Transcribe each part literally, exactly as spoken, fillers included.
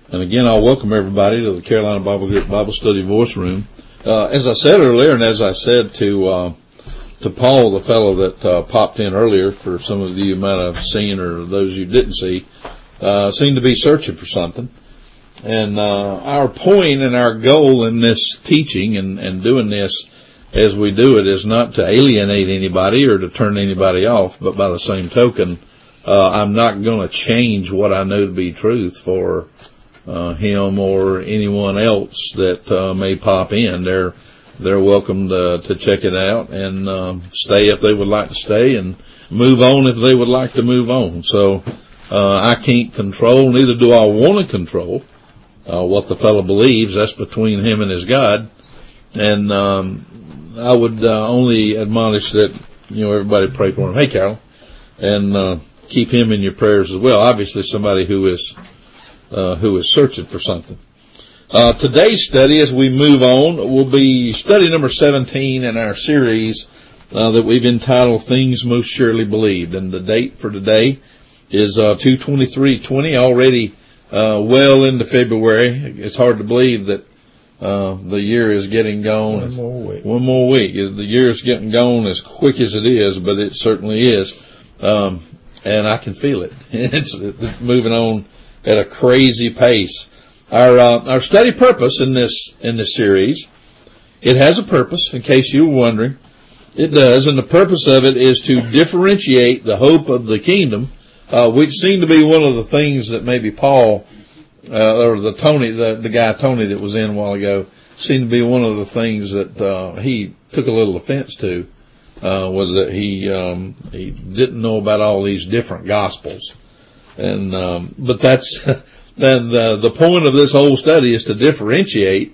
And again, I'll welcome everybody to the Carolina Bible Group Bible Study Voice Room. Uh, as I said earlier, and as I said to uh, to Paul, the fellow that uh, popped in earlier, for some of you who might have seen or those you didn't see, uh, seemed to be searching for something. And uh, our point and our goal in this teaching and, and doing this as we do it is not to alienate anybody or to turn anybody off, but by the same token, uh, I'm not going to change what I know to be truth for uh, him or anyone else that uh, may pop in. They're they're welcome to, to check it out and um, stay if they would like to stay, and move on if they would like to move on. So uh, I can't control, neither do I want to control uh, what the fellow believes. That's between him and his God. And um, I would uh, only admonish that, you know, everybody pray for him. Hey, Carol. And uh, keep him in your prayers as well. Obviously somebody who is uh, who is searching for something. Uh, today's study, as we move on, will be study number seventeen in our series uh, that we've entitled Things Most Surely Believed. And the date for today is uh, two twenty-three twenty, already uh, well into February. It's hard to believe that uh the year is getting gone. One more week. One more week. The year is getting gone as quick as it is, but it certainly is. Um, and I can feel it. It's, it's moving on at a crazy pace. Our, uh, our study purpose in this, in this series, it has a purpose, in case you were wondering. It does, and the purpose of it is to differentiate the hope of the kingdom, uh, which seemed to be one of the things that maybe Paul, uh, or the Tony, the, the guy Tony that was in a while ago, seemed to be one of the things that, uh, he took a little offense to. Uh, was that he, um, he didn't know about all these different gospels. And, um, but that's, then the, the point of this whole study is to differentiate,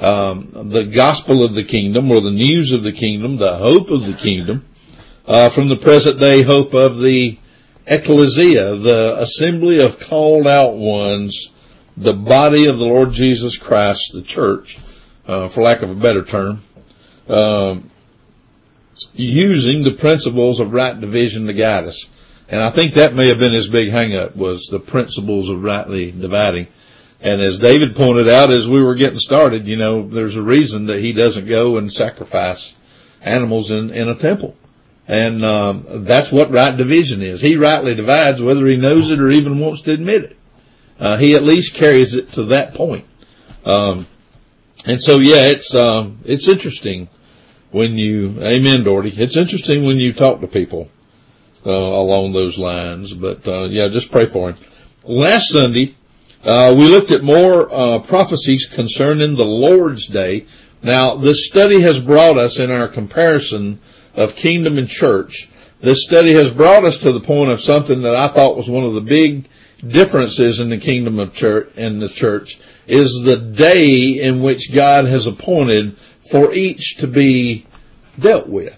um, the gospel of the kingdom, or the news of the kingdom, the hope of the kingdom, uh, from the present day hope of the ecclesia, the assembly of called out ones, the body of the Lord Jesus Christ, the church, uh, for lack of a better term, um, using the principles of right division to guide us. And I think that may have been his big hang-up, was the principles of rightly dividing. And as David pointed out as we were getting started, you know, there's a reason that he doesn't go and sacrifice animals in, in a temple. And um, that's what right division is. He rightly divides whether he knows it or even wants to admit it. Uh, he at least carries it to that point. Um, and so, yeah, it's um, it's interesting. When you, amen, Doherty, it's interesting when you talk to people, uh, along those lines, but, uh, yeah, just pray for him. Last Sunday, uh, we looked at more, uh, prophecies concerning the Lord's Day. Now, this study has brought us, in our comparison of kingdom and church, this study has brought us to the point of something that I thought was one of the big differences in the kingdom of church, and the church, is the day in which God has appointed for each to be dealt with.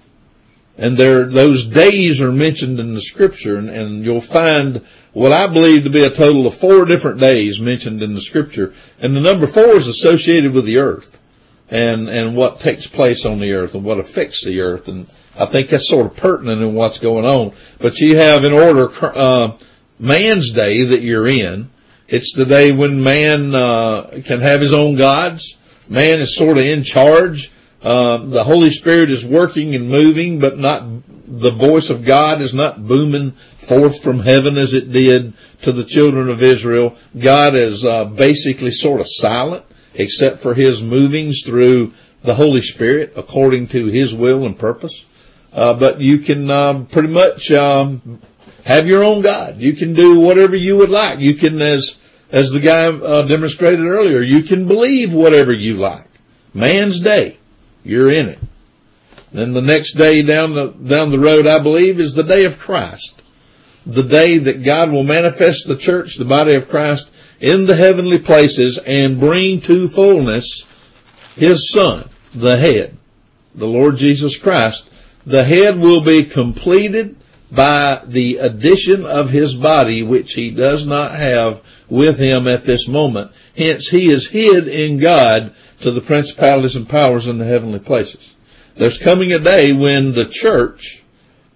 And there, those days are mentioned in the scripture, and, and you'll find what I believe to be a total of four different days mentioned in the scripture. And the number four is associated with the earth and, and what takes place on the earth and what affects the earth. And I think that's sort of pertinent in what's going on. But you have in order, uh, man's day that you're in. It's the day when man, uh, can have his own gods. Man is sort of in charge. Uh, the Holy Spirit is working and moving, but not, the voice of God is not booming forth from heaven as it did to the children of Israel. God is, uh, basically sort of silent, except for his movings through the Holy Spirit according to his will and purpose. Uh, but you can, uh, pretty much, um, have your own God. You can do whatever you would like. You can, as, As the guy uh, demonstrated earlier, you can believe whatever you like. Man's day, you're in it. Then the next day down the down the road, I believe, is the day of Christ. The day that God will manifest the church, the body of Christ, in the heavenly places and bring to fullness his Son, the head, the Lord Jesus Christ. The head will be completed by the addition of his body, which he does not have with him at this moment. Hence, he is hid in God to the principalities and powers in the heavenly places. There's coming a day when the church,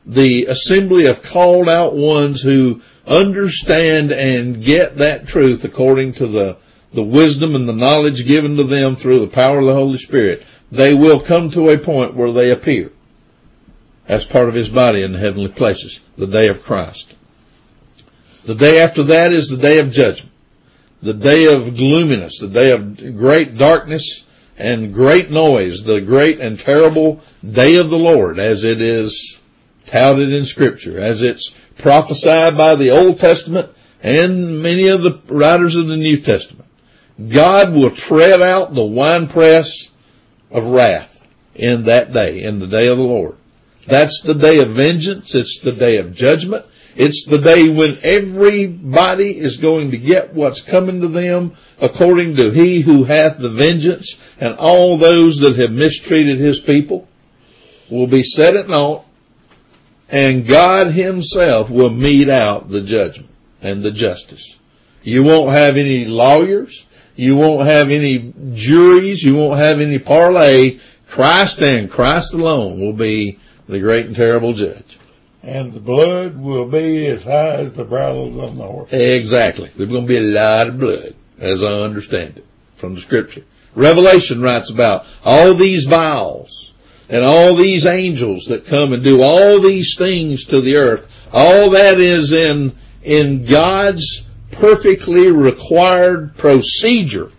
the assembly of called out ones who understand and get that truth according to the, the wisdom and the knowledge given to them through the power of the Holy Spirit, they will come to a point where they appear as part of his body in the heavenly places, the day of Christ. The day after that is the day of judgment, the day of gloominess, the day of great darkness and great noise, the great and terrible day of the Lord, as it is touted in Scripture, as it's prophesied by the Old Testament and many of the writers of the New Testament. God will tread out the winepress of wrath in that day, in the day of the Lord. That's the day of vengeance. It's the day of judgment. It's the day when everybody is going to get what's coming to them according to he who hath the vengeance, and all those that have mistreated his people will be set at naught, and God himself will mete out the judgment and the justice. You won't have any lawyers. You won't have any juries. You won't have any parlay. Christ and Christ alone will be the great and terrible judge. And the blood will be as high as the bridles on the horse. Exactly. There's going to be a lot of blood, as I understand it from the Scripture. Revelation writes about all these vials and all these angels that come and do all these things to the earth. All that is in, in God's perfectly required procedure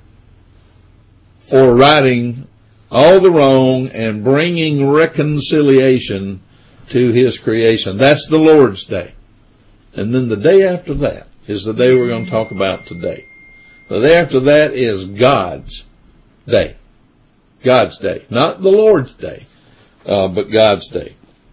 for righting all the wrong and bringing reconciliation to his creation. That's the Lord's day. And then the day after that is the day we're going to talk about today. The day after that is God's day. God's day. Not the Lord's day, uh, but God's day.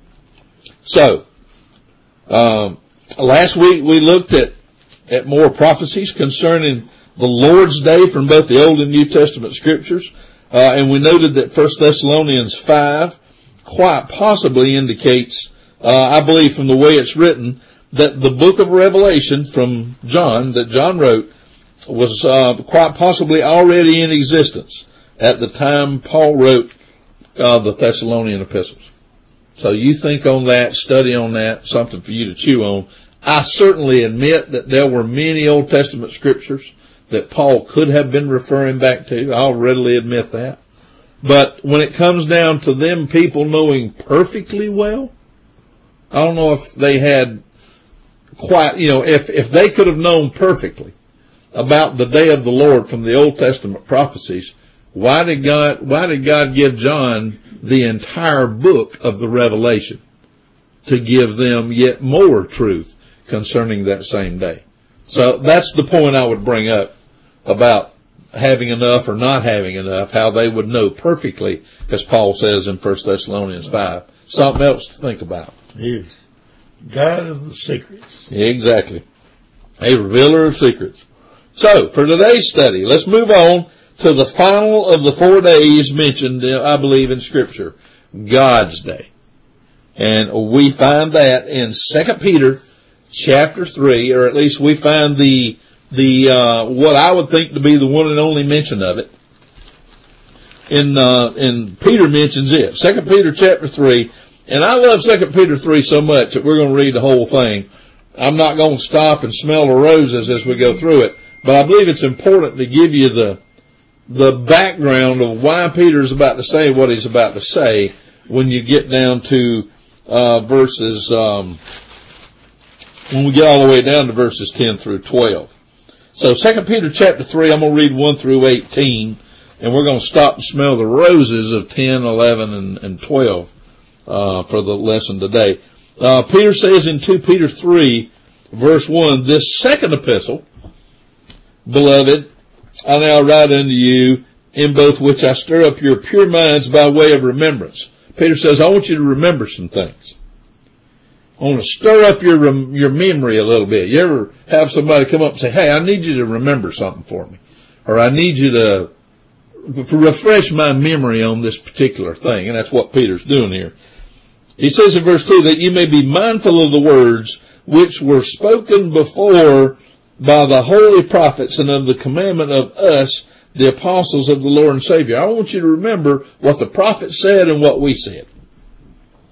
So, um, last week we looked at, at more prophecies concerning the Lord's day from both the Old and New Testament scriptures. Uh, and we noted that First Thessalonians five quite possibly indicates, uh, I believe from the way it's written, that the book of Revelation from John, that John wrote, was uh, quite possibly already in existence at the time Paul wrote uh, the Thessalonian epistles. So you think on that, study on that, something for you to chew on. I certainly admit that there were many Old Testament scriptures that Paul could have been referring back to. I'll readily admit that. But when it comes down to them people knowing perfectly well, I don't know if they had quite, you know, if, if they could have known perfectly about the day of the Lord from the Old Testament prophecies, why did God, why did God give John the entire book of the Revelation to give them yet more truth concerning that same day? So that's the point I would bring up about having enough or not having enough, how they would know perfectly, as Paul says in First Thessalonians five. Something else to think about. He is God of the secrets. Exactly. A revealer of secrets. So, for today's study, let's move on to the final of the four days mentioned, I believe, in Scripture. God's Day. And we find that in Second Peter chapter three, or at least we find the the uh what I would think to be the one and only mention of it. In uh and Peter mentions it. Second Peter chapter three. And I love Second Peter three so much that we're going to read the whole thing. I'm not going to stop and smell the roses as we go through it, but I believe it's important to give you the the background of why Peter's about to say what he's about to say when you get down to uh verses um when we get all the way down to verses ten through twelve. So Second Peter chapter three, I'm going to read one through eighteen, and we're going to stop and smell the roses of ten, eleven, and, and twelve uh for the lesson today. Uh Peter says in Second Peter three, verse one, this second epistle, beloved, I now write unto you, in both which I stir up your pure minds by way of remembrance. Peter says, I want you to remember some things. I want to stir up your your memory a little bit. You ever have somebody come up and say, hey, I need you to remember something for me. Or I need you to refresh my memory on this particular thing. And that's what Peter's doing here. He says in verse two, that you may be mindful of the words which were spoken before by the holy prophets and of the commandment of us, the apostles of the Lord and Savior. I want you to remember what the prophets said and what we said.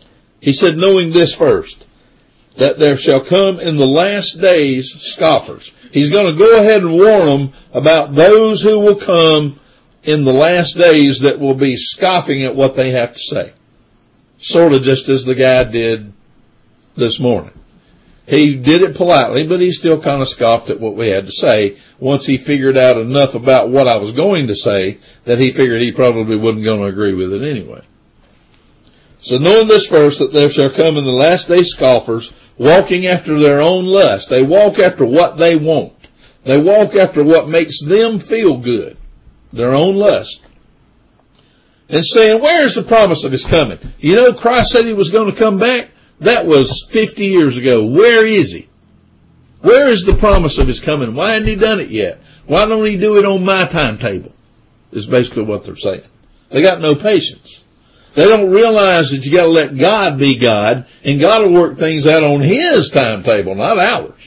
He said, knowing this first, that there shall come in the last days scoffers. He's going to go ahead and warn them about those who will come in the last days that will be scoffing at what they have to say. Sort of just as the guy did this morning. He did it politely, but he still kind of scoffed at what we had to say once he figured out enough about what I was going to say that he figured he probably wasn't going to agree with it anyway. So knowing this first, that there shall come in the last day scoffers, walking after their own lust. They walk after what they want. They walk after what makes them feel good. Their own lust. And saying, where's the promise of his coming? You know, Christ said he was going to come back. That was fifty years ago. Where is he? Where is the promise of his coming? Why hadn't he done it yet? Why don't he do it on my timetable? Is basically what they're saying. They got no patience. They don't realize that you got to let God be God, and God will work things out on his timetable, not ours.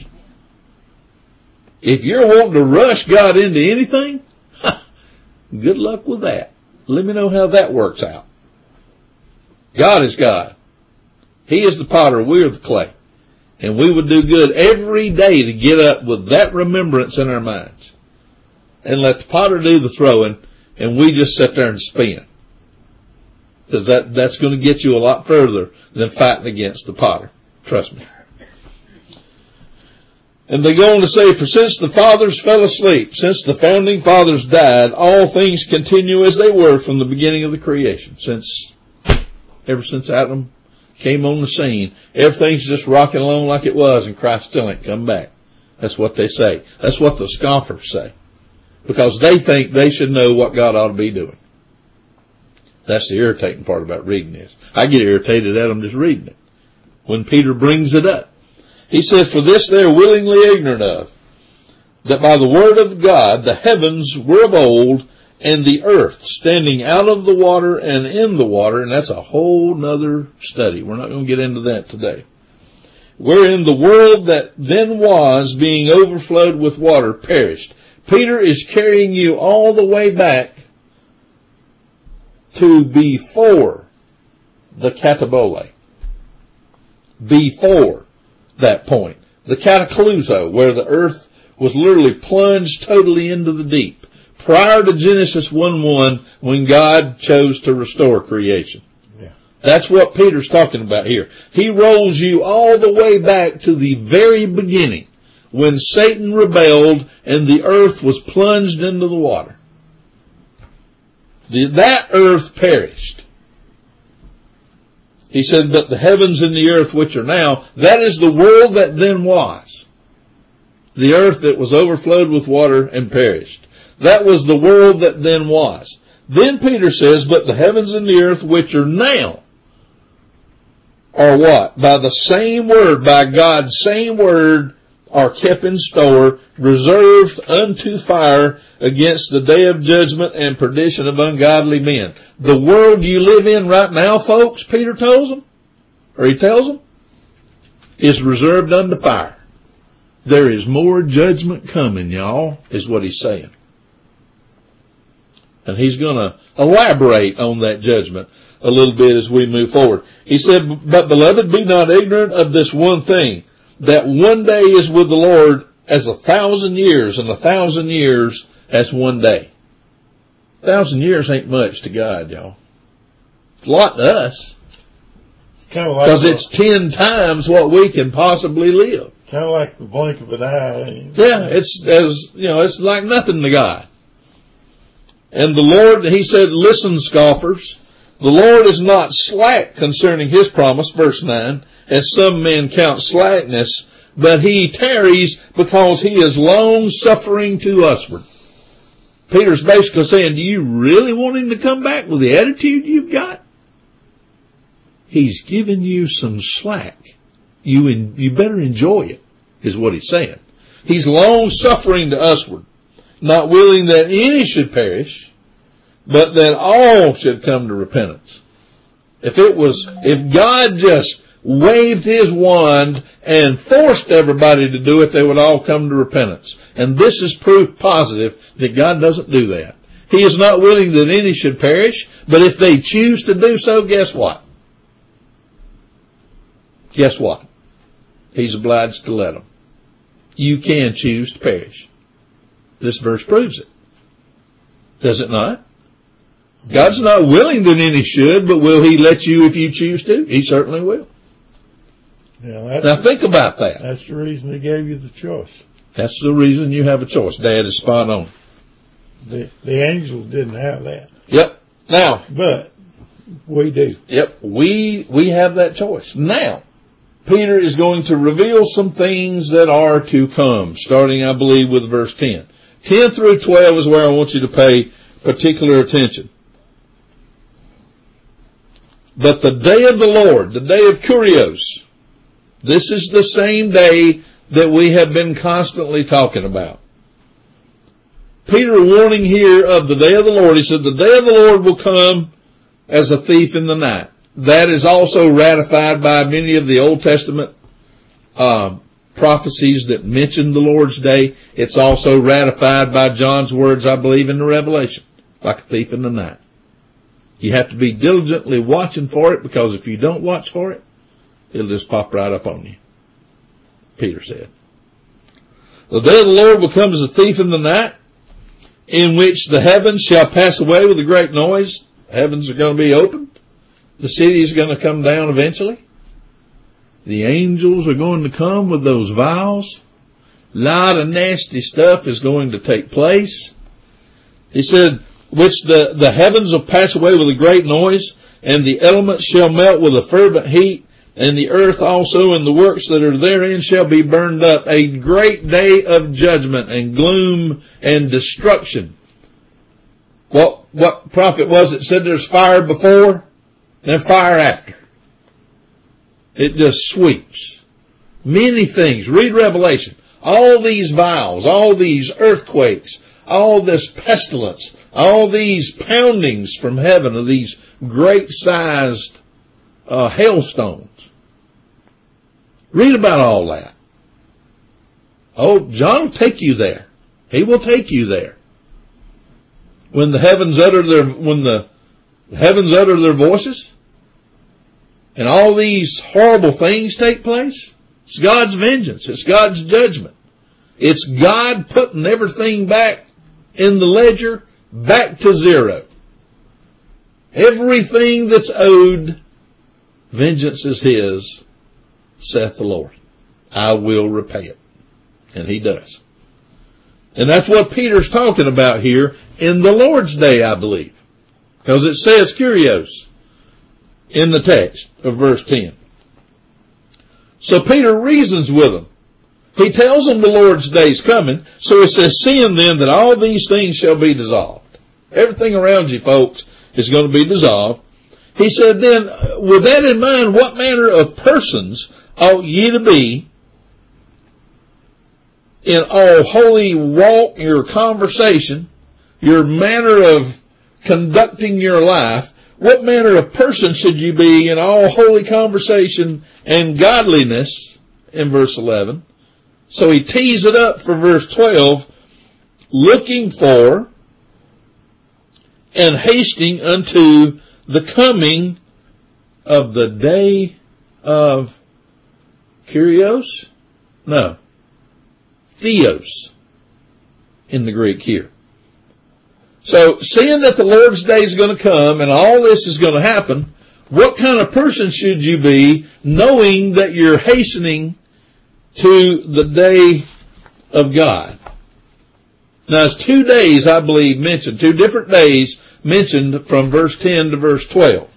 If you're wanting to rush God into anything, good luck with that. Let me know how that works out. God is God. He is the potter, we are the clay. And we would do good every day to get up with that remembrance in our minds. And let the potter do the throwing, and we just sit there and spin. Because that, that's going to get you a lot further than fighting against the potter. Trust me. And they go on to say, for since the fathers fell asleep, since the founding fathers died, all things continue as they were from the beginning of the creation. Since, ever since Adam came on the scene, everything's just rocking along like it was, and Christ still ain't come back. That's what they say. That's what the scoffers say. Because they think they should know what God ought to be doing. That's the irritating part about reading this. I get irritated at them just reading it. When Peter brings it up. He says, for this they are willingly ignorant of, that by the word of God the heavens were of old, and the earth standing out of the water and in the water, and that's a whole nother study. We're not going to get into that today. Wherein the world that then was, being overflowed with water, perished. Peter is carrying you all the way back to before the katabole. Before that point. The catacluso, where the earth was literally plunged totally into the deep. Prior to Genesis one one, when God chose to restore creation. Yeah. That's what Peter's talking about here. He rolls you all the way back to the very beginning, when Satan rebelled and the earth was plunged into the water. The, that earth perished. He said, but the heavens and the earth which are now, that is the world that then was. The earth that was overflowed with water and perished. That was the world that then was. Then Peter says, but the heavens and the earth which are now are what? By the same word, by God's same word, are kept in store, reserved unto fire against the day of judgment and perdition of ungodly men. The world you live in right now, folks, Peter tells them, or he tells them, is reserved unto fire. There is more judgment coming, y'all, is what he's saying. And he's going to elaborate on that judgment a little bit as we move forward. He said, but beloved, be not ignorant of this one thing, that one day is with the Lord as a thousand years, and a thousand years as one day. A thousand years ain't much to God, y'all. It's a lot to us. Kind of like because it's ten times what we can possibly live. Kind of like the blink of an eye. Yeah, it's as you know, it's like nothing to God. And the Lord, he said, listen, scoffers, the Lord is not slack concerning his promise, verse nine, as some men count slackness, but he tarries because he is long suffering to usward. Peter's basically saying, do you really want him to come back with the attitude you've got? He's giving you some slack. You in, you better enjoy it, is what he's saying. He's long suffering to usward, not willing that any should perish, but that all should come to repentance. If it was, if God just waved his wand and forced everybody to do it, they would all come to repentance. And this is proof positive that God doesn't do that. He is not willing that any should perish, but if they choose to do so, guess what? guess what? He's obliged to let them. You can choose to perish. This verse proves it. Does it not? God's not willing that any should, but will he let you if you choose to? He certainly will. Yeah, that's now think about that. That's the reason he gave you the choice. That's the reason you have a choice. Dad is spot on. The, the angels didn't have that. Yep. Now. But we do. Yep. We, we have that choice. Now, Peter is going to reveal some things that are to come, starting, I believe, with verse ten. ten through twelve is where I want you to pay particular attention. But the day of the Lord, the day of Kurios, this is the same day that we have been constantly talking about. Peter warning here of the day of the Lord. He said, the day of the Lord will come as a thief in the night. That is also ratified by many of the Old Testament um, prophecies that mention the Lord's day. It's also ratified by John's words, I believe, in the Revelation, like a thief in the night. You have to be diligently watching for it, because if you don't watch for it, it'll just pop right up on you. Peter said. The day of the Lord will come as a thief in the night, in which the heavens shall pass away with a great noise. The heavens are going to be opened. The city is going to come down eventually. The angels are going to come with those vials. A lot of nasty stuff is going to take place. He said, which the, the heavens will pass away with a great noise, and the elements shall melt with a fervent heat, and the earth also and the works that are therein shall be burned up. A great day of judgment and gloom and destruction. What, what prophet was it said there's fire before, then fire after? It just sweeps. Many things. Read Revelation. All these vials, all these earthquakes, all this pestilence, all these poundings from heaven of these great sized uh, hailstones. Read about all that. Oh, John will take you there. He will take you there. When the heavens utter their, when the heavens utter their voices, and all these horrible things take place, it's God's vengeance. It's God's judgment. It's God putting everything back in the ledger, back to zero. Everything that's owed, vengeance is his, saith the Lord. I will repay it. And he does. And that's what Peter's talking about here in the Lord's day, I believe. Because it says Kurios in the text of verse ten. So Peter reasons with them. He tells them the Lord's day is coming. So he says, seeing then that all these things shall be dissolved. Everything around you, folks, is going to be dissolved. He said, then, with that in mind, what manner of persons ought ye to be in all holy walk, your conversation, your manner of conducting your life? What manner of person should you be in all holy conversation and godliness, in verse eleven? So he tees it up for verse twelve, looking for and hasting unto the coming of the day of Kurios? No. Theos in the Greek here. So, seeing that the Lord's day is going to come and all this is going to happen, what kind of person should you be, knowing that you're hastening to the day of God? Now, it's two days, I believe, mentioned, two different days mentioned from verse ten to verse twelve.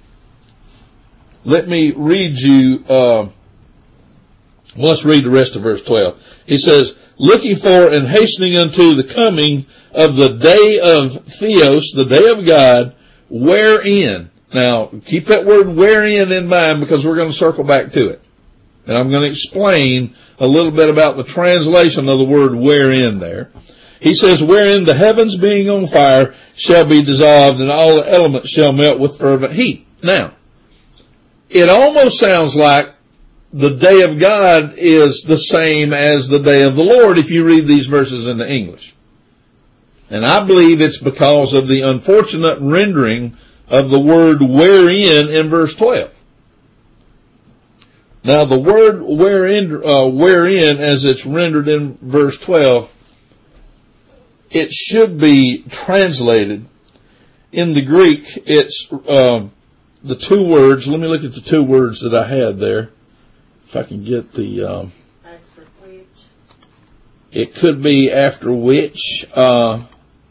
Let me read you, uh, well, let's read the rest of verse twelve. He says, looking for and hastening unto the coming of the day of Theos, the day of God, wherein. Now, keep that word wherein in mind, because we're going to circle back to it. And I'm going to explain a little bit about the translation of the word wherein there. He says, wherein the heavens being on fire shall be dissolved, and all the elements shall melt with fervent heat. Now, it almost sounds like the day of God is the same as the day of the Lord if you read these verses into English. And I believe it's because of the unfortunate rendering of the word wherein in verse twelve. Now the word wherein, uh, wherein, as it's rendered in verse twelve, it should be translated. In the Greek, it's, uh, the two words. Let me look at the two words that I had there. If I can get the, um, after which. It could be after which, uh,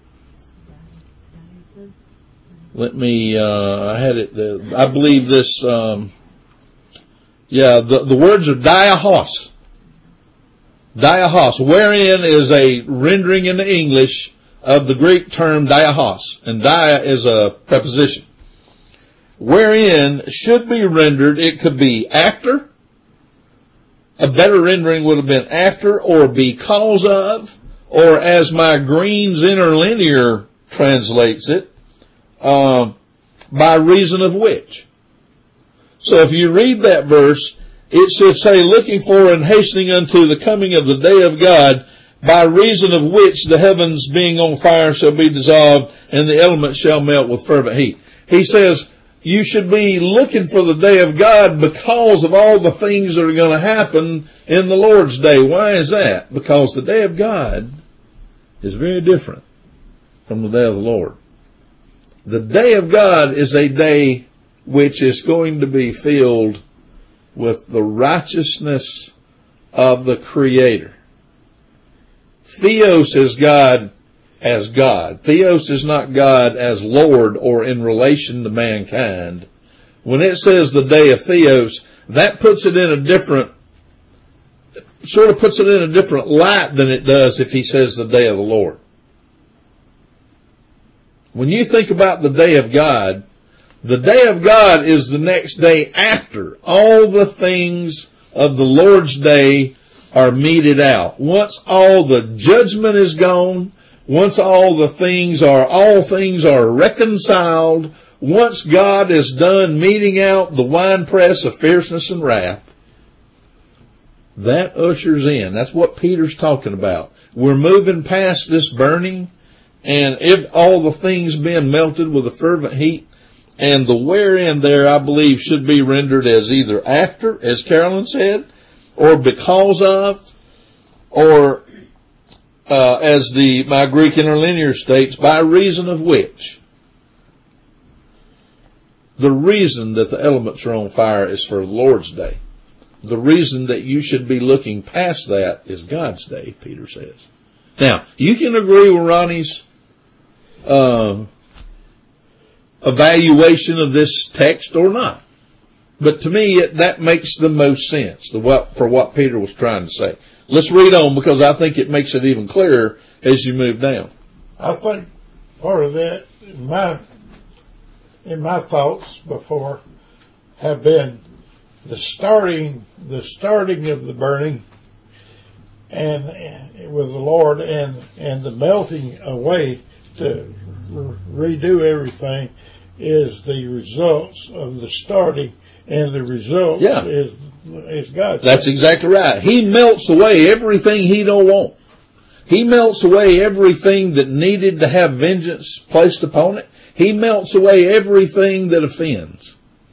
let me, uh, I had it, uh, I believe this, um, yeah, the, the words are diahos. Diahos, wherein is a rendering into English of the Greek term diahos. And dia is a preposition. Wherein should be rendered, it could be after. A better rendering would have been after or because of, or as my Green's Interlinear translates it, um, by reason of which. So if you read that verse, it should say, looking for and hastening unto the coming of the day of God, by reason of which the heavens being on fire shall be dissolved, and the elements shall melt with fervent heat. He says, you should be looking for the day of God because of all the things that are going to happen in the Lord's day. Why is that? Because the day of God is very different from the day of the Lord. The day of God is a day which is going to be filled with the righteousness of the Creator. Theos is God as God. Theos is not God as Lord or in relation to mankind. When it says the day of Theos, that puts it in a different, sort of puts it in a different light than it does if he says the day of the Lord. When you think about the day of God, the day of God is the next day after all the things of the Lord's day are meted out. Once all the judgment is gone, once all the things are, all things are reconciled, once God is done meting out the winepress of fierceness and wrath, that ushers in. That's what Peter's talking about. We're moving past this burning, and if all the things being melted with a fervent heat, and the wherein there, I believe, should be rendered as either after, as Carolyn said, or because of, or uh, as the my Greek Interlinear states, by reason of which. The reason that the elements are on fire is for the Lord's day. The reason that you should be looking past that is God's day, Peter says. Now, you can agree with Ronnie's uh, evaluation of this text or not. But to me, it, that makes the most sense the, what, for what Peter was trying to say. Let's read on, because I think it makes it even clearer as you move down. I think part of that, in my, in my thoughts before, have been the starting, the starting of the burning and, and with the Lord, and, and the melting away to redo everything is the results of the starting, and the result yeah. is is God. That's exactly right. He melts away everything he don't want. He melts away everything that needed to have vengeance placed upon it. He melts away everything that offends.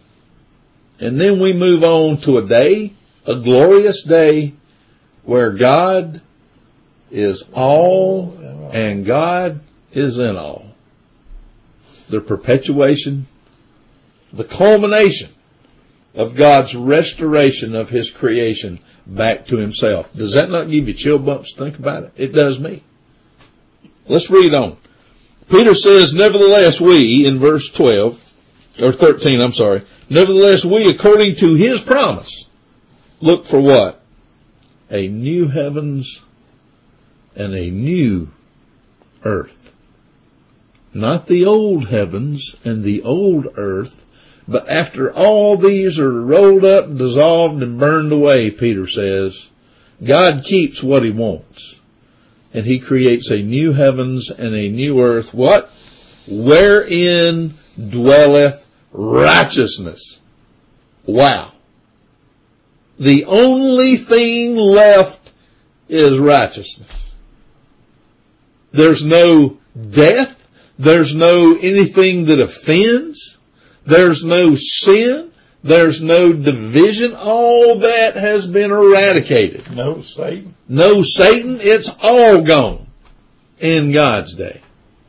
And then we move on to a day, a glorious day, where God is all and God is in all. The perpetuation, the culmination of God's restoration of His creation back to Himself. Does that not give you chill bumps to think about it? It does me. Let's read on. Peter says, nevertheless we, in verse twelve, or thirteen, I'm sorry, nevertheless we, according to His promise, look for what? A new heavens and a new earth. Not the old heavens and the old earth, but after all these are rolled up, dissolved, and burned away, Peter says, God keeps what He wants. And He creates a new heavens and a new earth. What? Wherein dwelleth righteousness. Wow. The only thing left is righteousness. There's no death. There's no anything that offends. There's no sin. There's no division. All that has been eradicated. No Satan. No Satan. It's all gone in God's day.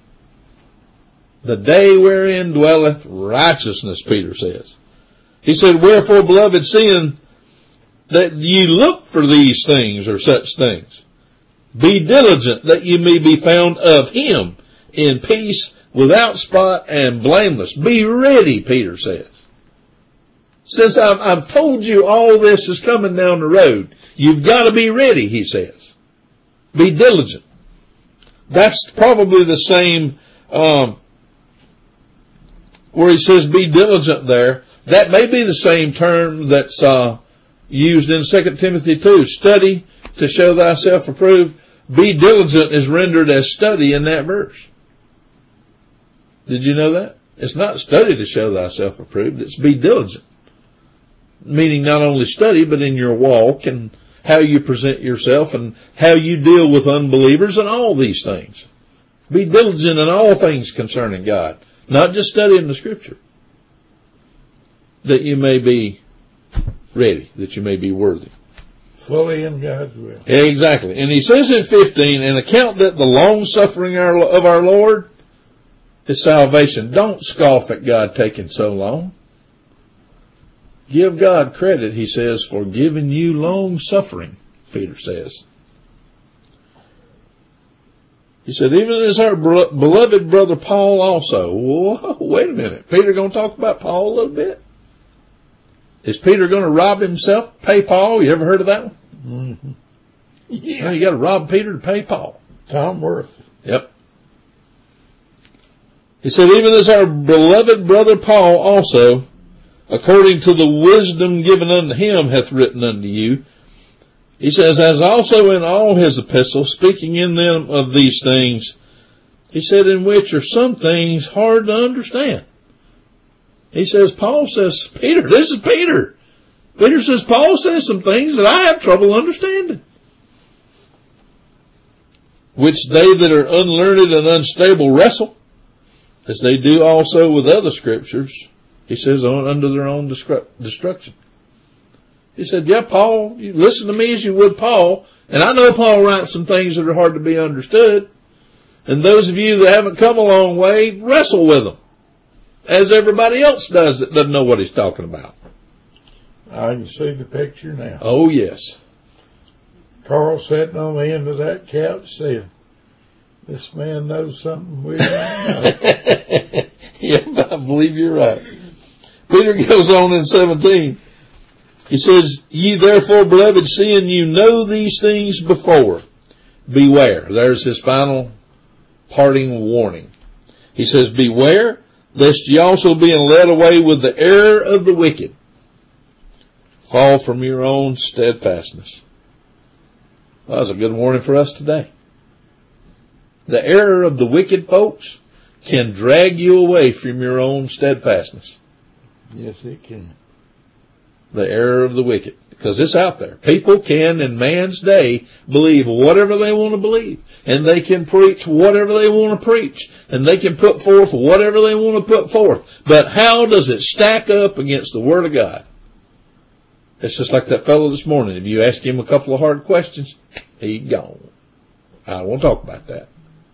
The day wherein dwelleth righteousness, Peter says. He said, wherefore, beloved, seeing that ye look for these things or such things, be diligent that ye may be found of him in peace, without spot and blameless. Be ready, Peter says. Since I've, I've told you all this is coming down the road, you've got to be ready, he says. Be diligent. That's probably the same, um, where he says be diligent there. That may be the same term that's, uh, used in Second Timothy two. Study to show thyself approved. Be diligent is rendered as study in that verse. Did you know that? It's not study to show thyself approved. It's be diligent. Meaning not only study, but in your walk and how you present yourself and how you deal with unbelievers and all these things. Be diligent in all things concerning God. Not just studying the Scripture. That you may be ready. That you may be worthy. Fully in God's will. Exactly. And he says in fifteen, and account that the long suffering of our Lord is salvation. Don't scoff at God taking so long. Give God credit, he says, for giving you long suffering, Peter says. He said, even as our beloved brother Paul also. Whoa, wait a minute. Peter going to talk about Paul a little bit? Is Peter going to rob himself, pay Paul? You ever heard of that one? Mm-hmm. Yeah. No, you got to rob Peter to pay Paul. Tom Worth. Yep. He said, even as our beloved brother Paul also, according to the wisdom given unto him, hath written unto you. He says, as also in all his epistles, speaking in them of these things, he said, in which are some things hard to understand. He says, Paul says, Peter, this is Peter. Peter says, Paul says some things that I have trouble understanding. Which they that are unlearned and unstable wrestle, as they do also with other scriptures, he says, on, under their own destruction. He said, yeah, Paul, you listen to me as you would Paul. And I know Paul writes some things that are hard to be understood. And those of you that haven't come a long way, wrestle with them. As everybody else does that doesn't know what he's talking about. I can see the picture now. Oh, yes. Carl sitting on the end of that couch saying, this man knows something we don't know. Yeah, I believe you're right. Peter goes on in seventeen. He says, ye therefore, beloved, seeing you know these things before, beware. There's his final parting warning. He says, beware, lest ye also being led away with the error of the wicked, fall from your own steadfastness. Well, that was a good warning for us today. The error of the wicked, folks, can drag you away from your own steadfastness. Yes, it can. The error of the wicked. Because it's out there. People can, in man's day, believe whatever they want to believe. And they can preach whatever they want to preach. And they can put forth whatever they want to put forth. But how does it stack up against the Word of God? It's just like that fellow this morning. If you ask him a couple of hard questions, he's gone. I won't talk about that.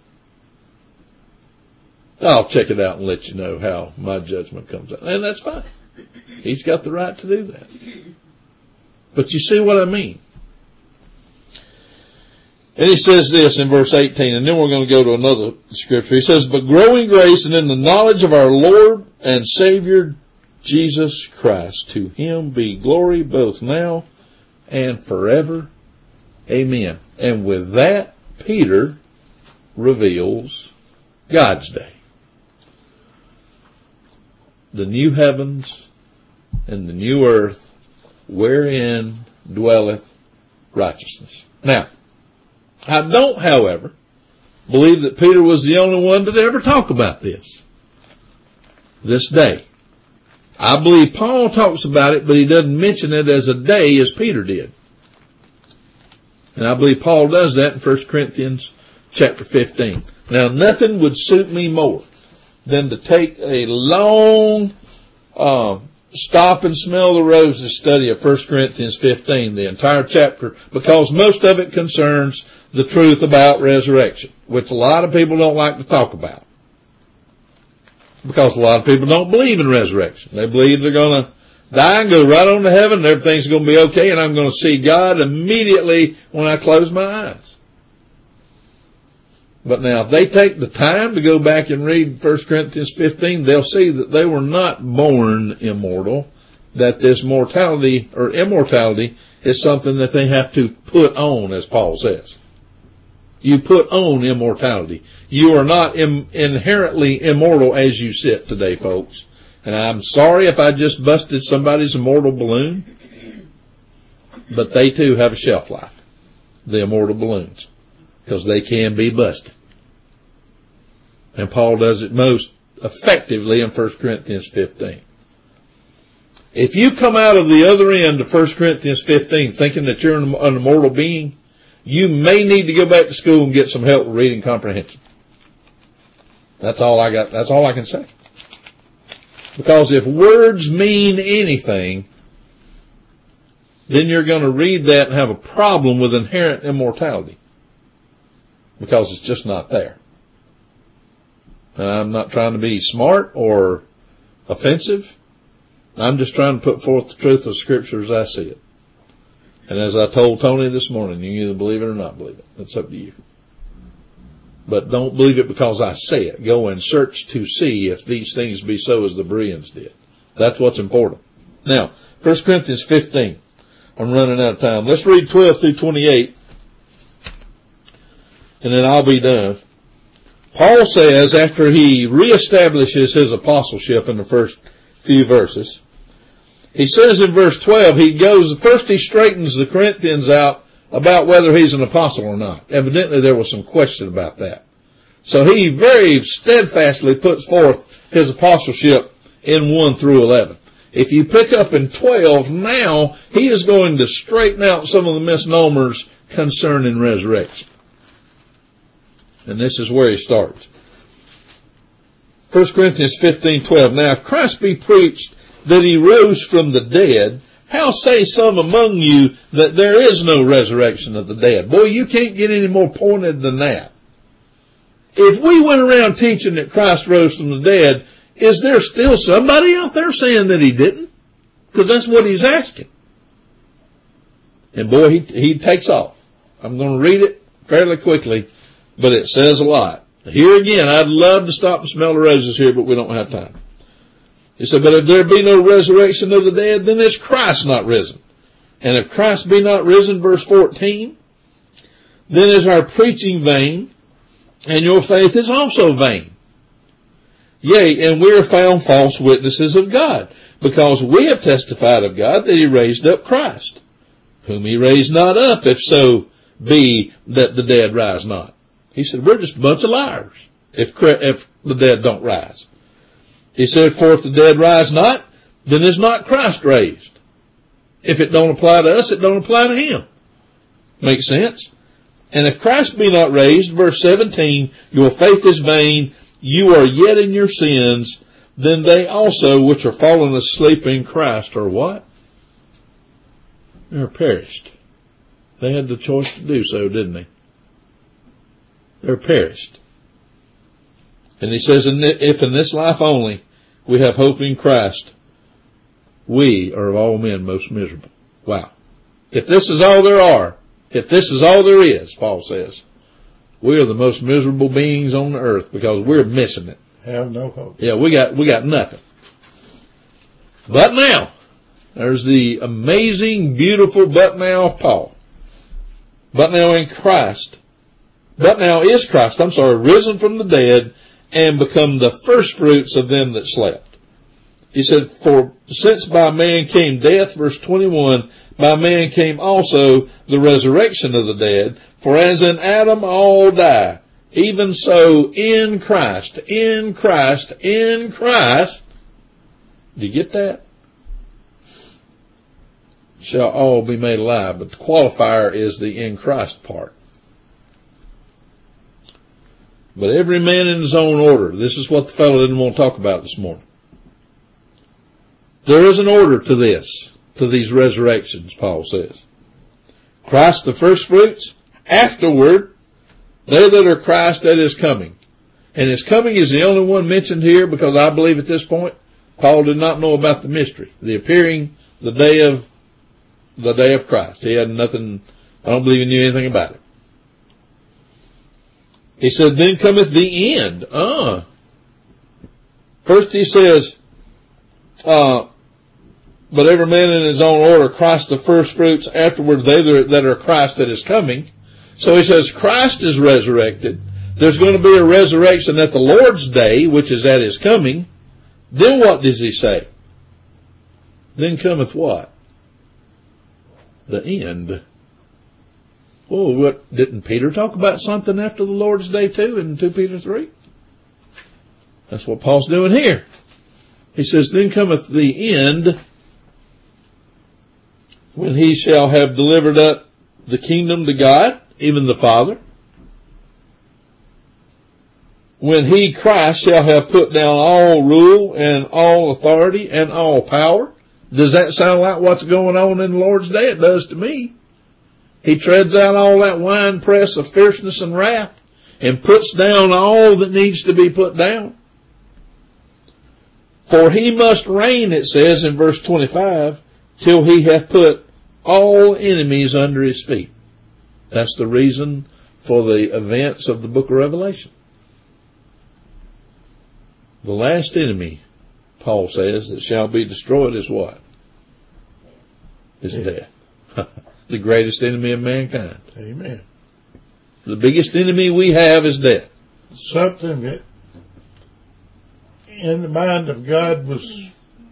I'll check it out and let you know how my judgment comes out. And that's fine. He's got the right to do that. But you see what I mean. And he says this in verse eighteen, and then we're going to go to another scripture. He says, but grow in grace and in the knowledge of our Lord and Savior Jesus Christ. To him be glory both now and forever. Amen. And with that, Peter reveals God's day. The new heavens and the new earth wherein dwelleth righteousness. Now, I don't, however, believe that Peter was the only one that ever talked about this. This day. I believe Paul talks about it, but he doesn't mention it as a day as Peter did. And I believe Paul does that in First Corinthians chapter fifteen. Now, nothing would suit me more than to take a long uh, stop and smell the roses study of First Corinthians fifteen, the entire chapter, because most of it concerns the truth about resurrection, which a lot of people don't like to talk about. Because a lot of people don't believe in resurrection. They believe they're going to die and go right on to heaven and everything's going to be okay and I'm going to see God immediately when I close my eyes. But now, if they take the time to go back and read First Corinthians fifteen, they'll see that they were not born immortal, that this mortality or immortality is something that they have to put on, as Paul says. You put on immortality. You are not im- inherently immortal as you sit today, folks. And I'm sorry if I just busted somebody's immortal balloon, but they too have a shelf life, the immortal balloons, because they can be busted. And Paul does it most effectively in First Corinthians fifteen. If you come out of the other end of First Corinthians fifteen thinking that you're an immortal being, you may need to go back to school and get some help with reading comprehension. That's all I got. That's all I can say. Because if words mean anything, then you're going to read that and have a problem with inherent immortality. Because it's just not there. And I'm not trying to be smart or offensive. I'm just trying to put forth the truth of Scripture as I see it. And as I told Tony this morning, you can either believe it or not believe it. It's up to you. But don't believe it because I say it. Go and search to see if these things be so as the Bereans did. That's what's important. Now, First Corinthians fifteen. I'm running out of time. Let's read twelve through twenty-eight. And then I'll be done. Paul says, after he reestablishes his apostleship in the first few verses, he says in verse twelve, he goes, first he straightens the Corinthians out about whether he's an apostle or not. Evidently there was some question about that. So he very steadfastly puts forth his apostleship in one through eleven. If you pick up in twelve, now he is going to straighten out some of the misnomers concerning resurrection. And this is where he starts. First Corinthians fifteen twelve. Now if Christ be preached that he rose from the dead, how say some among you that there is no resurrection of the dead? Boy, you can't get any more pointed than that. If we went around teaching that Christ rose from the dead, is there still somebody out there saying that he didn't? Because that's what he's asking. And boy, he, he takes off. I'm going to read it fairly quickly, but it says a lot. Here again, I'd love to stop and smell the roses here, but we don't have time. He said, but if there be no resurrection of the dead, then is Christ not risen? And if Christ be not risen, verse fourteen, then is our preaching vain, and your faith is also vain. Yea, and we are found false witnesses of God, because we have testified of God that he raised up Christ, whom he raised not up, if so be that the dead rise not. He said, we're just a bunch of liars if, if the dead don't rise. He said, for if the dead rise not, then is not Christ raised. If it don't apply to us, it don't apply to him. Makes sense? And if Christ be not raised, verse seventeen, your faith is vain, you are yet in your sins, then they also which are fallen asleep in Christ are what? They are perished. They had the choice to do so, didn't they? They're perished. And he says, if in this life only we have hope in Christ, we are of all men most miserable. Wow. If this is all there are, if this is all there is, Paul says, we are the most miserable beings on the earth because we're missing it. Have no hope. Yeah, we got, we got nothing. But now, there's the amazing, beautiful but now of Paul. But now in Christ, but now is Christ, I'm sorry, risen from the dead and become the first fruits of them that slept. He said, for since by man came death, verse twenty-one, by man came also the resurrection of the dead. For as in Adam all die, even so in Christ, in Christ, in Christ, do you get that? Shall all be made alive. But the qualifier is the in Christ part. But every man in his own order. This is what the fellow didn't want to talk about this morning. There is an order to this, to these resurrections, Paul says. Christ the first fruits, afterward, they that are Christ that is coming. And his coming is the only one mentioned here because I believe at this point, Paul did not know about the mystery, the appearing, the day of, the day of Christ. He had nothing, I don't believe he knew anything about it. He said, then cometh the end. Uh, first he says, uh, but every man in his own order, Christ the first fruits, afterward they that are Christ that is coming. So he says Christ is resurrected. There's going to be a resurrection at the Lord's day, which is at his coming. Then what does he say? Then cometh what? The end. Oh, what, didn't Peter talk about something after the Lord's day too in Second Peter three? That's what Paul's doing here. He says, then cometh the end, when he shall have delivered up the kingdom to God, even the Father. When he, Christ, shall have put down all rule and all authority and all power. Does that sound like what's going on in the Lord's day? It does to me. He treads out all that winepress of fierceness and wrath and puts down all that needs to be put down. For he must reign, it says in verse twenty-five, till he hath put all enemies under his feet. That's the reason for the events of the book of Revelation. The last enemy, Paul says, that shall be destroyed is what? Is death. The greatest enemy of mankind. Amen. The biggest enemy we have is death. Something that in the mind of God was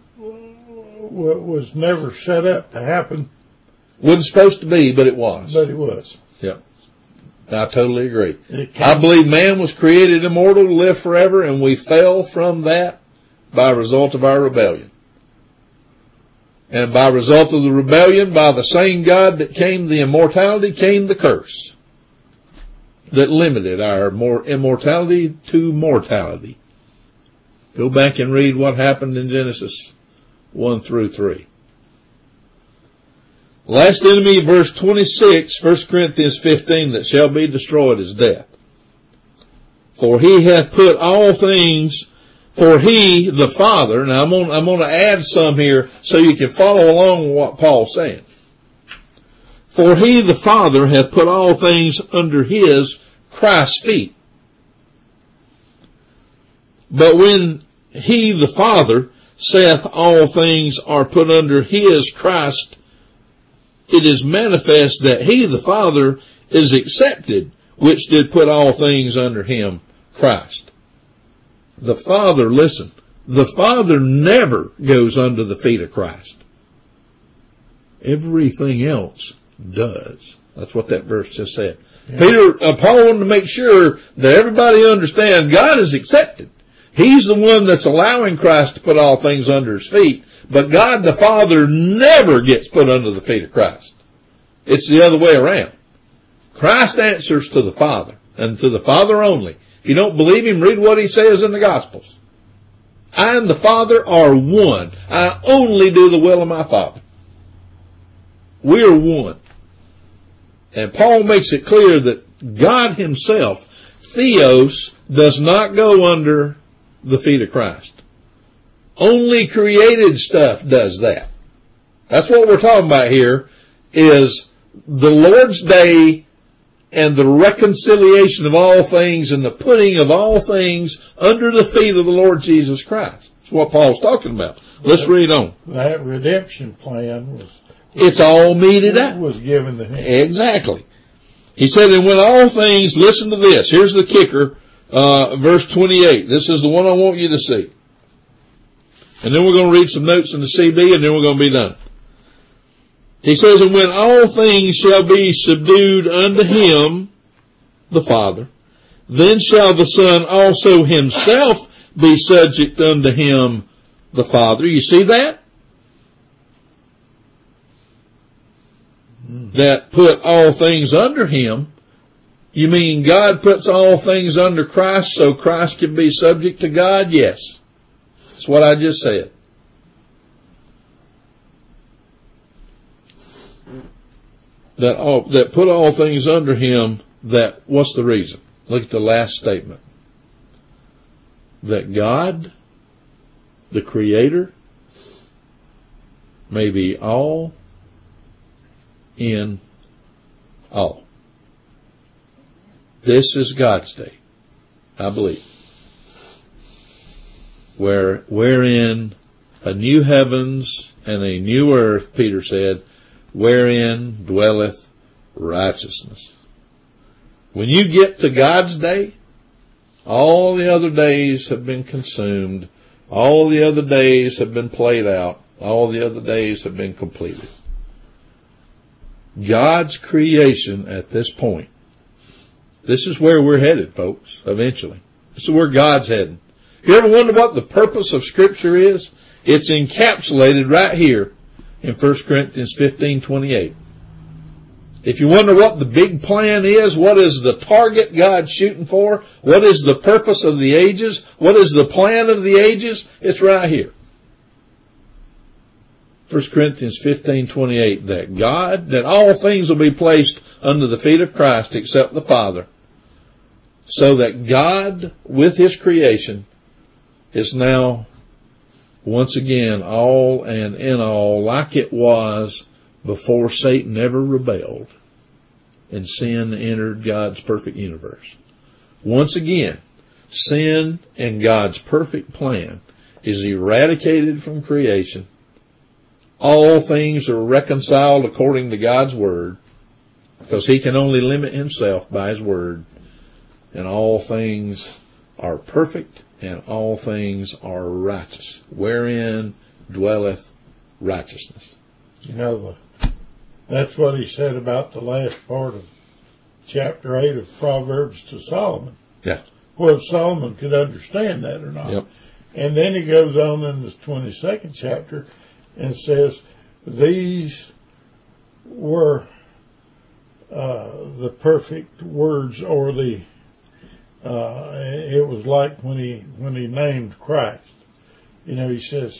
was never set up to happen. Wasn't supposed to be, but it was. But it was. Yep. I totally agree. I believe man was created immortal to live forever, and we fell from that by result of our rebellion. And by result of the rebellion, by the same God that came the immortality, came the curse that limited our more immortality to mortality. Go back and read what happened in Genesis one through three. Last enemy, verse twenty-six, First Corinthians fifteen, that shall be destroyed is death. For he hath put all things, for he, the Father, now I'm going I'm going to add some here so you can follow along with what Paul's saying. For he, the Father, hath put all things under his, Christ's feet. But when he, the Father, saith all things are put under his, Christ, it is manifest that he, the Father, is accepted, which did put all things under him, Christ. The Father, listen, the Father never goes under the feet of Christ. Everything else does. That's what that verse just said. Yeah. Peter, uh, Paul wanted to make sure that everybody understands God is accepted. He's the one that's allowing Christ to put all things under his feet, but God the Father never gets put under the feet of Christ. It's the other way around. Christ answers to the Father, and to the Father only. If you don't believe him, read what he says in the Gospels. I and the Father are one. I only do the will of my Father. We are one. And Paul makes it clear that God himself, Theos, does not go under the feet of Christ. Only created stuff does that. That's what we're talking about here, is the Lord's day and the reconciliation of all things and the putting of all things under the feet of the Lord Jesus Christ. That's what Paul's talking about. Let's read on. That redemption plan was... It's all meted out. Was given to him. Exactly. He said, and when all things, listen to this. Here's the kicker, uh, verse twenty-eight. This is the one I want you to see. And then we're going to read some notes in the C B, and then we're going to be done. He says, and when all things shall be subdued unto him, the Father, then shall the Son also himself be subject unto him, the Father. You see that? That put all things under him. You mean God puts all things under Christ so Christ can be subject to God? Yes. That's what I just said. that all, that put all things under him, that, what's the reason? Look at the last statement. That God, the Creator, may be all in all. This is God's day, I believe, where, wherein a new heavens and a new earth, Peter said, wherein dwelleth righteousness. When you get to God's day, all the other days have been consumed. All the other days have been played out. All the other days have been completed. God's creation at this point. This is where we're headed, folks, eventually. This is where God's heading. You ever wonder what the purpose of Scripture is? It's encapsulated right here in First Corinthians fifteen twenty-eight. If you wonder what the big plan is, what is the target God's shooting for, what is the purpose of the ages, what is the plan of the ages, it's right here. First Corinthians fifteen twenty-eight, that God, that all things will be placed under the feet of Christ except the Father, so that God, with His creation, is now once again all and in all, like it was before Satan ever rebelled and sin entered God's perfect universe. Once again, sin and God's perfect plan is eradicated from creation. All things are reconciled according to God's word, because He can only limit Himself by His word. And all things are perfect, and all things are righteous, wherein dwelleth righteousness. You know, the, that's what he said about the last part of chapter eight of Proverbs to Solomon. Yeah. Well, Solomon could understand that or not. Yep. And then he goes on in the twenty-second chapter and says, these were uh, the perfect words, or the uh, it was like when he when he named Christ. You know, he says,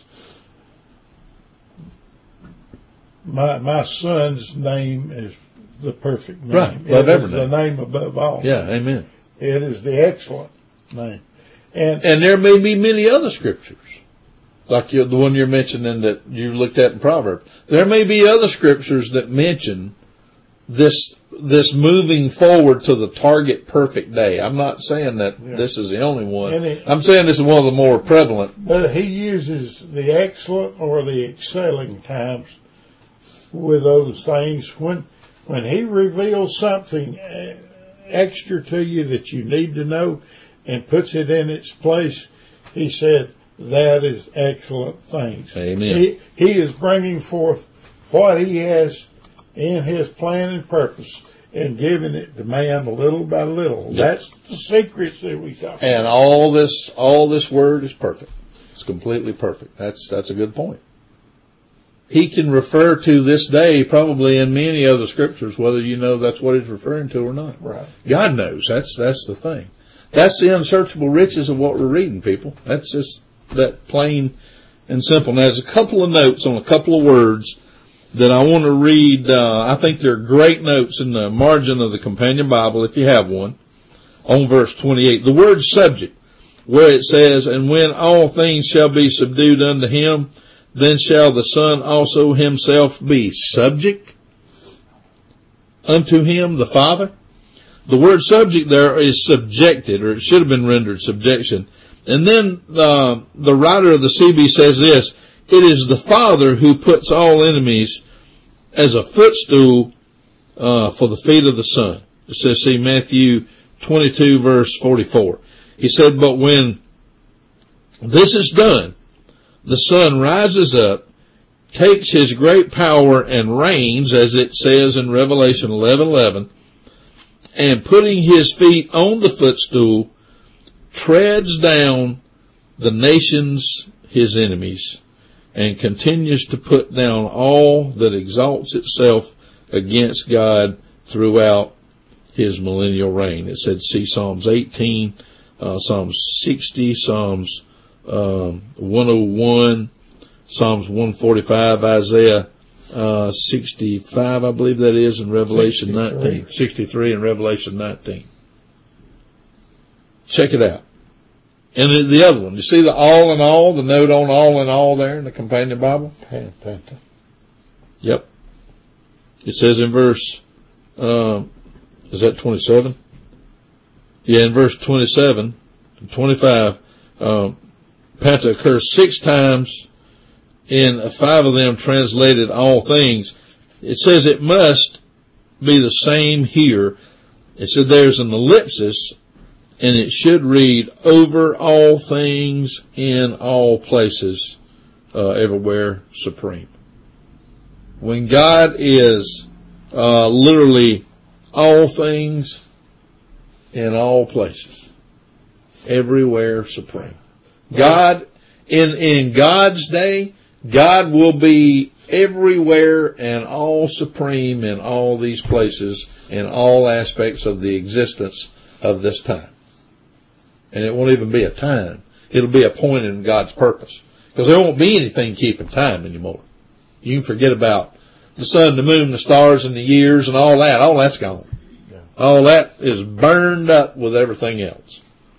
my my son's name is the perfect name. Right, above it every is name. the name above all. Yeah, amen. It is the excellent name. And And there may be many other scriptures, like you, the one you're mentioning that you looked at in Proverbs. There may be other scriptures that mention this this moving forward to the target perfect day. I'm not saying that Yeah. this is the only one. It, I'm saying this is one of the more prevalent. But he uses the excellent or the excelling times with those things. When when he reveals something extra to you that you need to know and puts it in its place, he said, that is excellent things. Amen. He, he is bringing forth what he has in his plan and purpose and giving it to man little by little. Yep. That's the secrets that we talk about. And all this, all this word is perfect. It's completely perfect. That's, that's a good point. He can refer to this day probably in many other scriptures, whether you know that's what he's referring to or not. Right. God knows. That's, that's the thing. That's the unsearchable riches of what we're reading, people. That's just that plain and simple. Now, there's a couple of notes on a couple of words that I want to read. Uh, I think they're great notes in the margin of the Companion Bible, if you have one, on verse twenty-eight. The word subject, where it says, and when all things shall be subdued unto him, then shall the Son also himself be subject unto him, the Father. The word subject there is subjected, or it should have been rendered subjection. And then uh, the writer of the C B says this, it is the Father who puts all enemies as a footstool uh, for the feet of the Son. It says, see Matthew twenty-two verse forty-four. He said, but when this is done, the Son rises up, takes his great power and reigns, as it says in Revelation eleven eleven, and putting his feet on the footstool, treads down the nations, his enemies, and continues to put down all that exalts itself against God throughout his millennial reign. It said, see Psalms eighteen, uh, Psalms sixty, Psalms um, one oh one, Psalms one forty-five, Isaiah uh, sixty-five, I believe that is, in Revelation sixty-three. nineteen. sixty-three in Revelation nineteen. Check it out. And the other one, you see the all in all, the note on all in all there in the Companion Bible? Penta. Yep. It says in verse, um, is that twenty-seven? Yeah, in verse twenty-seven and twenty-five, um, Penta occurs six times, in five of them translated all things. It says it must be the same here. It said there's an ellipsis, and it should read over all things in all places, uh, everywhere supreme. When God is uh, literally all things in all places, everywhere supreme. God, in, in God's day, God will be everywhere and all supreme in all these places, in all aspects of the existence of this time. And it won't even be a time. It'll be a point in God's purpose. Because there won't be anything keeping time anymore. You can forget about the sun, the moon, the stars, and the years, and all that. All that's gone. Yeah. All that is burned up with everything else.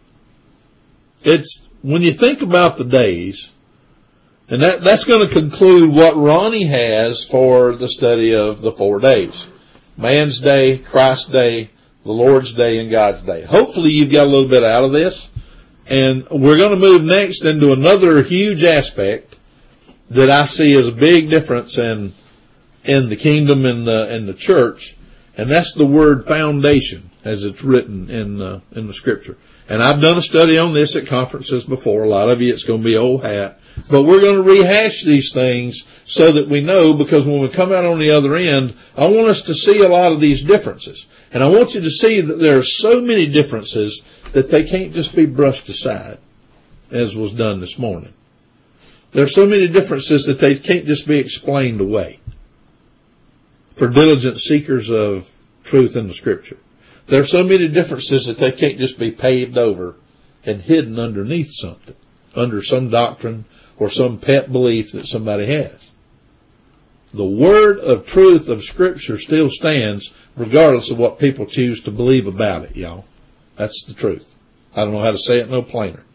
It's, when you think about the days, and that, that's going to conclude what Ronnie has for the study of the four days. Man's day, Christ's day, the Lord's day, and God's day. Hopefully you've got a little bit out of this. And we're going to move next into another huge aspect that I see as a big difference in, in the kingdom and the, and the church. And that's the word foundation as it's written in, uh, in the scripture. And I've done a study on this at conferences before. A lot of you, it's going to be old hat. But we're going to rehash these things so that we know, because when we come out on the other end, I want us to see a lot of these differences. And I want you to see that there are so many differences that they can't just be brushed aside, as was done this morning. There are so many differences that they can't just be explained away for diligent seekers of truth in the scripture. There are so many differences that they can't just be paved over and hidden underneath something, under some doctrine or some pet belief that somebody has. The word of truth of scripture still stands regardless of what people choose to believe about it, y'all. That's the truth. I don't know how to say it no plainer.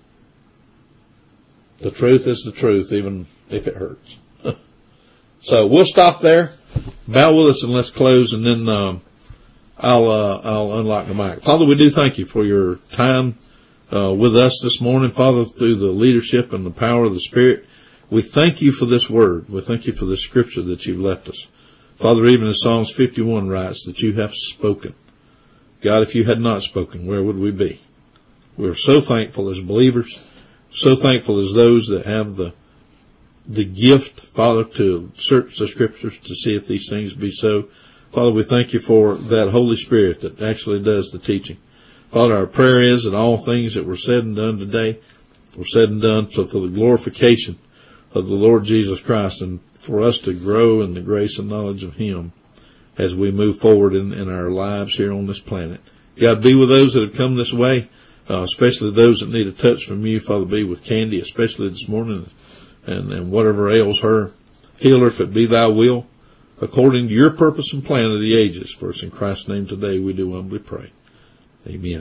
The truth is the truth, even if it hurts. So we'll stop there. Bow with us and let's close, and then um, I'll uh, I'll unlock the mic. Father, we do thank you for your time uh, with us this morning, Father, through the leadership and the power of the Spirit. We thank you for this word. We thank you for this scripture that you've left us. Father, even as Psalms fifty-one writes, that you have spoken. God, if you had not spoken, where would we be? We're so thankful as believers, so thankful as those that have the the gift, Father, to search the scriptures to see if these things be so. Father, we thank you for that Holy Spirit that actually does the teaching. Father, our prayer is that all things that were said and done today were said and done so for the glorification of the Lord Jesus Christ, and for us to grow in the grace and knowledge of Him as we move forward in, in our lives here on this planet. God, be with those that have come this way, uh, especially those that need a touch from you. Father, be with Candy, especially this morning, and, and whatever ails her. Heal her if it be thy will, according to your purpose and plan of the ages. For us in Christ's name today we do humbly pray. Amen.